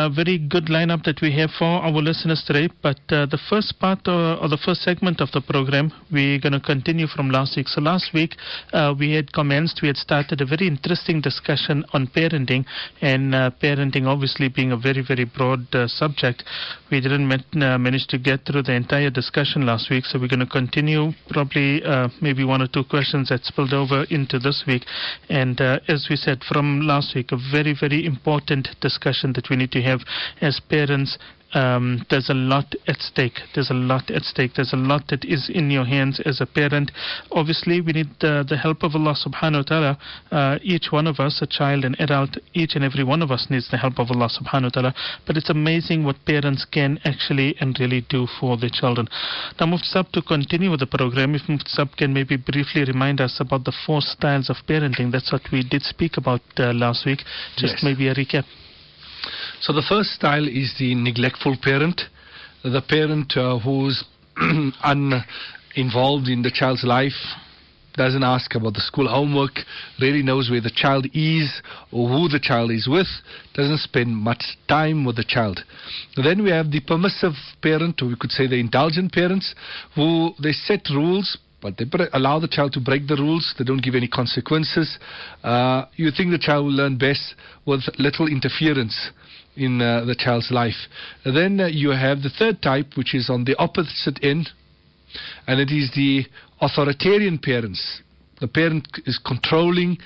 very good lineup that we have for our listeners today. But the first part or the first segment of the program, we're going to continue from last week. So last week we had started a very interesting discussion on parenting, and parenting obviously being a very, very broad subject. We didn't manage to get through the entire discussion last week, so we're going to continue probably maybe one or two questions that spilled over into this week. And as we said from last week, a very, very important discussion that we need to have as parents. There's a lot at stake. There's a lot that is in your hands as a parent. Obviously, we need the help of Allah subhanahu wa ta'ala. Each one of us, a child, an adult, each and every one of us needs the help of Allah subhanahu wa ta'ala. But it's amazing what parents can actually and really do for their children. Now, Mufti Sahib, to continue with the program, if Mufti Sahib can maybe briefly remind us about the 4 styles of parenting. That's what we did speak about last week. Just maybe a recap. So the first style is the neglectful parent, the parent who's uninvolved in the child's life, doesn't ask about the school homework, really knows where the child is or who the child is with, doesn't spend much time with the child. Then we have the permissive parent, or we could say the indulgent parents, who they set rules, but they allow the child to break the rules. They don't give any consequences. You think the child will learn best with little interference in the child's life. Then you have the third type, which is on the opposite end, and it is the authoritarian parents. The parent is controlling.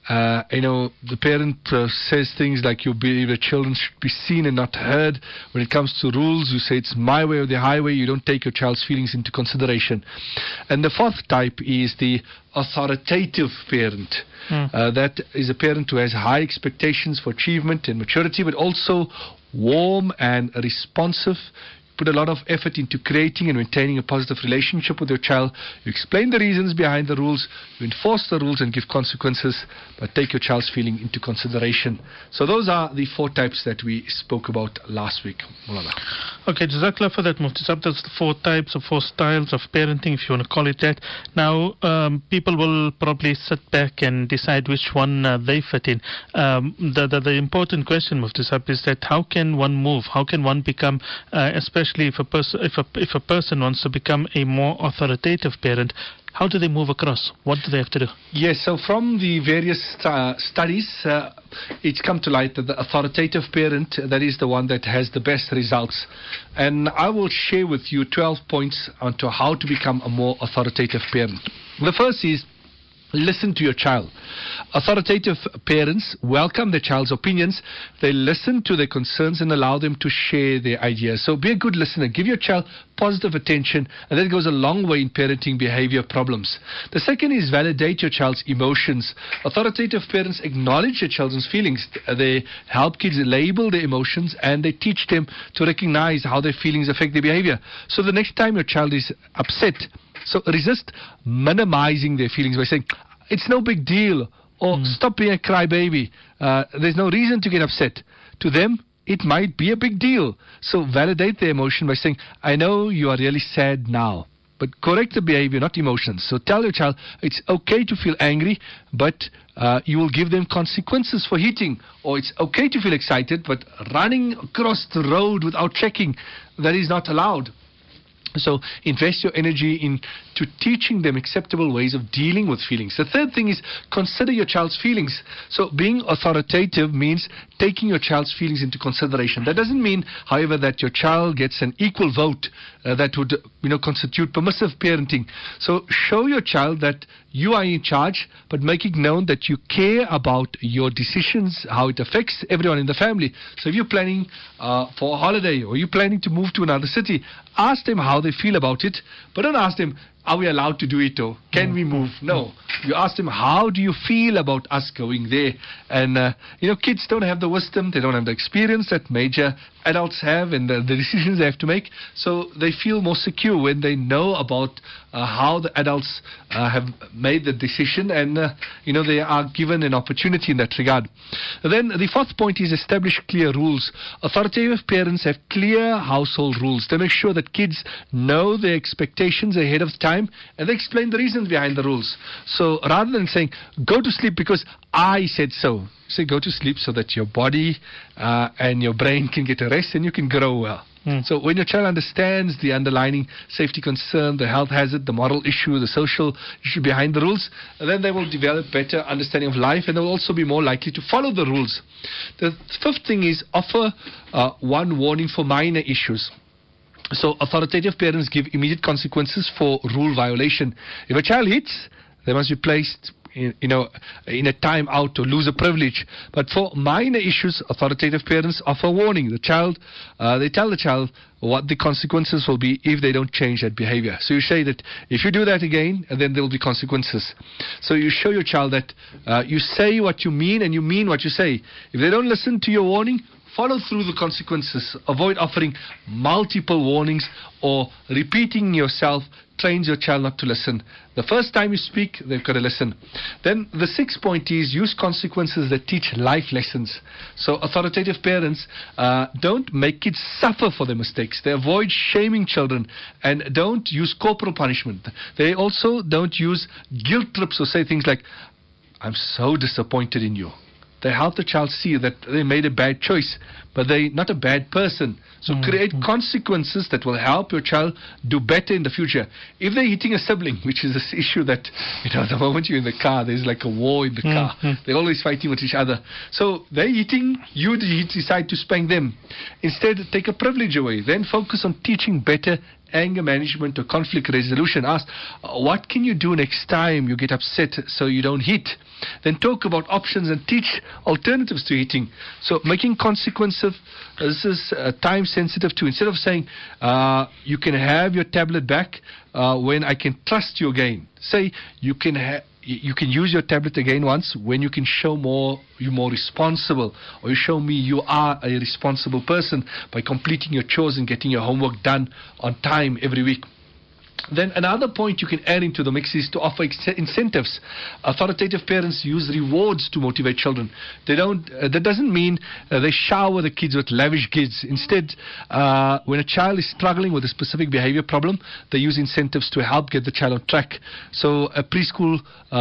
The parent says things like your children should be seen and not heard. When it comes to rules, you say it's my way or the highway. You don't take your child's feelings into consideration. And the fourth type is the authoritative parent. That is a parent who has high expectations for achievement and maturity, but also warm and responsive. Put a lot of effort into creating and maintaining a positive relationship with your child. You explain the reasons behind the rules, you enforce the rules and give consequences, but take your child's feeling into consideration. So those are the 4 types that we spoke about last week. Mulana. Okay, Jazakallah for that, Mufti Sahib. That's the 4 types or 4 styles of parenting, if you want to call it that. Now, people will probably sit back and decide which one they fit in. The important question, Mufti Sahib, is that how can one move? How can one become, especially if a person wants to become a more authoritative parent, how do they move across? What do they have to do? Yes, so from the various studies, it's come to light that the authoritative parent, that is the one that has the best results. And I will share with you 12 points onto how to become a more authoritative parent. The first is, listen to your child. Authoritative parents welcome their child's opinions. They listen to their concerns and allow them to share their ideas. So be a good listener. Give your child positive attention, and that goes a long way in parenting behavior problems. The second is validate your child's emotions. Authoritative parents acknowledge their children's feelings. They help kids label their emotions, and they teach them to recognize how their feelings affect their behavior. So the next time your child is upset, so resist minimizing their feelings by saying, it's no big deal, or stop being a crybaby. There's no reason to get upset. To them, it might be a big deal. So validate their emotion by saying, I know you are really sad now, but correct the behavior, not emotions. So tell your child, it's okay to feel angry, but you will give them consequences for hitting. Or it's okay to feel excited, but running across the road without checking, that is not allowed. So invest your energy into teaching them acceptable ways of dealing with feelings. The third thing is consider your child's feelings. So being authoritative means taking your child's feelings into consideration. That doesn't mean, however, that your child gets an equal vote that would constitute permissive parenting. So show your child that you are in charge, but make it known that you care about your decisions, how it affects everyone in the family. So if you're planning for a holiday, or you're planning to move to another city, ask them how they feel about it, but don't ask them, are we allowed to do it, or can we move? No. You ask them, how do you feel about us going there? And, kids don't have the wisdom, they don't have the experience that major adults have, and the decisions they have to make. So they feel more secure when they know about how the adults have made the decision, and, they are given an opportunity in that regard. Then the fourth point is establish clear rules. Authoritative parents have clear household rules. They make sure that kids know their expectations ahead of time, time, and they explain the reasons behind the rules. So rather than saying, go to sleep because I said so, say go to sleep so that your body and your brain can get a rest and you can grow well. So when your child understands the underlying safety concern, the health hazard, the moral issue, the social issue behind the rules, then they will develop better understanding of life, and they will also be more likely to follow the rules. The fifth thing is offer one warning for minor issues. So authoritative parents give immediate consequences for rule violation. If a child hits, they must be placed in a time out or lose a privilege. But for minor issues, authoritative parents offer warning. They tell the child what the consequences will be if they don't change that behavior. So you say that if you do that again, then there will be consequences. So you show your child that you say what you mean and you mean what you say. If they don't listen to your warning, follow through the consequences. Avoid offering multiple warnings or repeating yourself trains your child not to listen. The first time you speak, they've got to listen. Then the sixth point is use consequences that teach life lessons. So authoritative parents don't make kids suffer for their mistakes. They avoid shaming children and don't use corporal punishment. They also don't use guilt trips or say things like, I'm so disappointed in you. They help the child see that they made a bad choice, but they're not a bad person. So create consequences that will help your child do better in the future. If they're hitting a sibling, which is this issue that, the moment you're in the car, there's like a war in the car. They're always fighting with each other. So they're hitting, you decide to spank them. Instead, take a privilege away. Then focus on teaching better anger management or conflict resolution. Ask, what can you do next time you get upset so you don't hit? Then talk about options and teach alternatives to hitting. So making consequences, this is time sensitive too. Instead of saying, you can have your tablet back when I can trust you again. Say, you can use your tablet again once when you can show you're more responsible, or you show me you are a responsible person by completing your chores and getting your homework done on time every week. Then another point you can add into the mix is to offer incentives. Authoritative parents use rewards to motivate children. That doesn't mean they shower the kids with lavish gifts. Instead, when a child is struggling with a specific behavior problem, they use incentives to help get the child on track. So a preschooler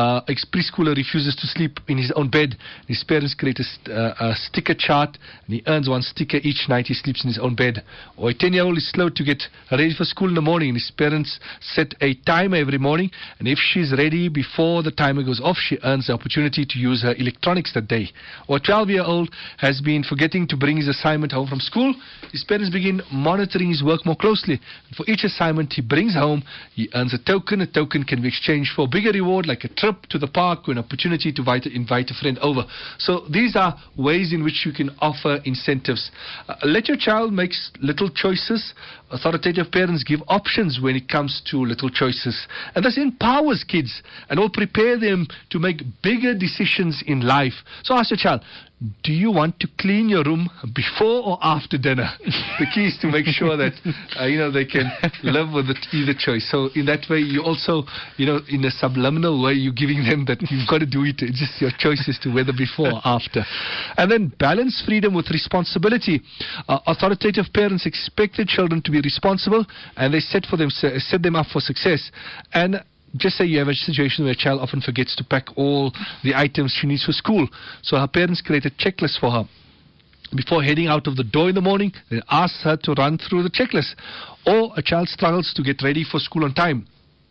refuses to sleep in his own bed. His parents create a sticker chart, and he earns one sticker each night he sleeps in his own bed. Or a 10-year-old is slow to get ready for school in the morning, and his parents set a timer every morning, and if she's ready before the timer goes off, she earns the opportunity to use her electronics that day. Or a 12-year-old has been forgetting to bring his assignment home from school. His parents begin monitoring his work more closely. And for each assignment he brings home, he earns a token. A token can be exchanged for a bigger reward like a trip to the park or an opportunity to invite a friend over. So these are ways in which you can offer incentives. Let your child make little choices. Authoritative parents give options when it comes to little choices, and this empowers kids and will prepare them to make bigger decisions in life. So ask your child, do you want to clean your room before or after dinner? The key is to make sure that they can live with either choice. So in that way, you also, in a subliminal way, you're giving them that you've got to do it. It's just your choice as to whether before or after. And then balance freedom with responsibility. Authoritative parents expect their children to be responsible, and they set them up for success. And just say you have a situation where a child often forgets to pack all the items she needs for school. So her parents create a checklist for her. Before heading out of the door in the morning, they ask her to run through the checklist. Or a child struggles to get ready for school on time.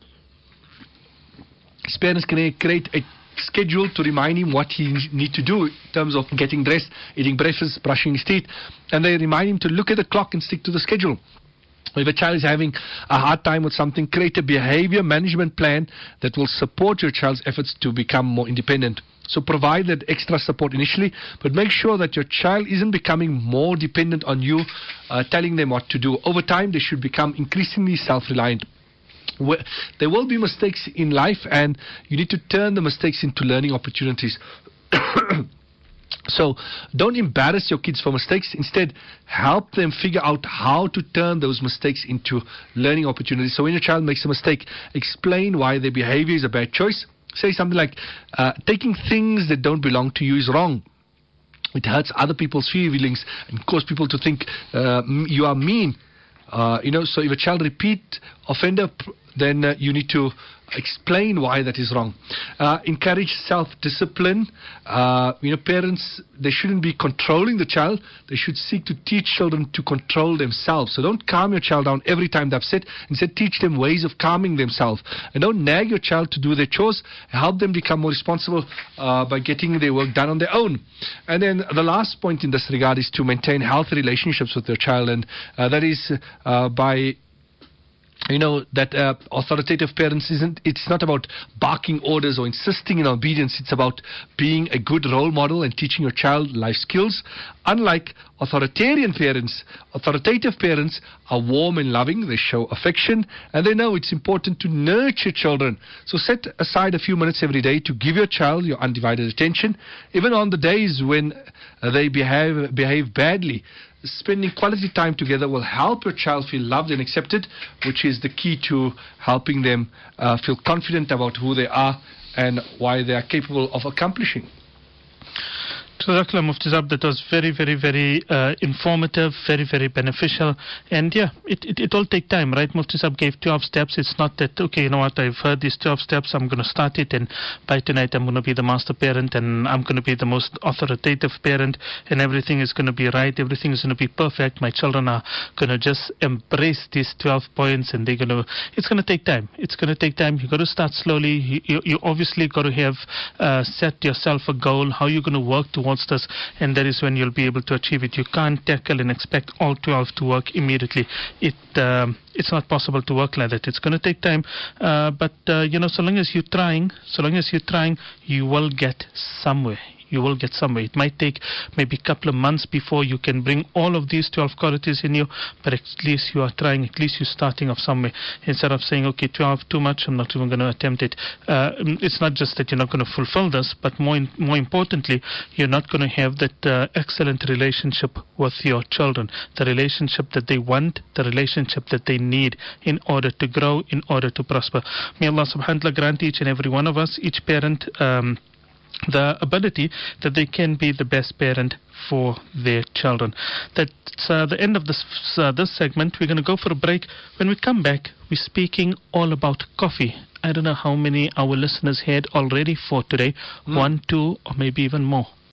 His parents can create a schedule to remind him what he needs to do in terms of getting dressed, eating breakfast, brushing his teeth. And they remind him to look at the clock and stick to the schedule. If a child is having a hard time with something, create a behavior management plan that will support your child's efforts to become more independent. So provide that extra support initially, but make sure that your child isn't becoming more dependent on you, telling them what to do. Over time, they should become increasingly self-reliant. There will be mistakes in life, and you need to turn the mistakes into learning opportunities. So don't embarrass your kids for mistakes. Instead, help them figure out how to turn those mistakes into learning opportunities. So when your child makes a mistake, explain why their behavior is a bad choice. Say something like, taking things that don't belong to you is wrong. It hurts other people's feelings and cause people to think you are mean. So if a child repeat offender, then you need to explain why that is wrong. Encourage self-discipline. Parents, they shouldn't be controlling the child. They should seek to teach children to control themselves. So don't calm your child down every time they're upset. Instead, teach them ways of calming themselves. And don't nag your child to do their chores. Help them become more responsible by getting their work done on their own. And then the last point in this regard is to maintain healthy relationships with your child. And that is by that authoritative parents it's not about barking orders or insisting in obedience. It's about being a good role model and teaching your child life skills. Unlike authoritarian parents, authoritative parents are warm and loving. They show affection, and they know it's important to nurture children. So set aside a few minutes every day to give your child your undivided attention, even on the days when they behave badly. Spending quality time together will help your child feel loved and accepted, which is the key to helping them feel confident about who they are and why they are capable of accomplishing. Jazakallah Mufti Saab, that was very, very, very informative, very, very beneficial. And yeah, it all take time, right? Mufti Saab gave 12 steps. It's not that, okay, you know what, I've heard these 12 steps, I'm going to start it, and by tonight I'm going to be the master parent, and I'm going to be the most authoritative parent, and everything is going to be right, everything is going to be perfect. My children are going to just embrace these 12 points, and it's going to take time. It's going to take time. You've got to start slowly. You obviously got to have set yourself a goal, how you're going to work towards this, and that is when you'll be able to achieve it. You can't tackle and expect all 12 to work immediately. It's not possible to work like that. It's going to take time, but so long as you're trying, you will get somewhere. You will get somewhere. It might take maybe a couple of months before you can bring all of these 12 qualities in you, but at least you are trying, at least you're starting off somewhere. Instead of saying, okay, 12, too much, I'm not even going to attempt it. It's not just that you're not going to fulfill this, but more importantly, you're not going to have that excellent relationship with your children, the relationship that they want, the relationship that they need in order to grow, in order to prosper. May Allah subhanahu wa ta'ala grant each and every one of us, each parent, the ability that they can be the best parent for their children. That's the end of this segment. We're going to go for a break. When we come back, we're speaking all about coffee. I don't know how many our listeners had already for today. 1, 2, or maybe even more.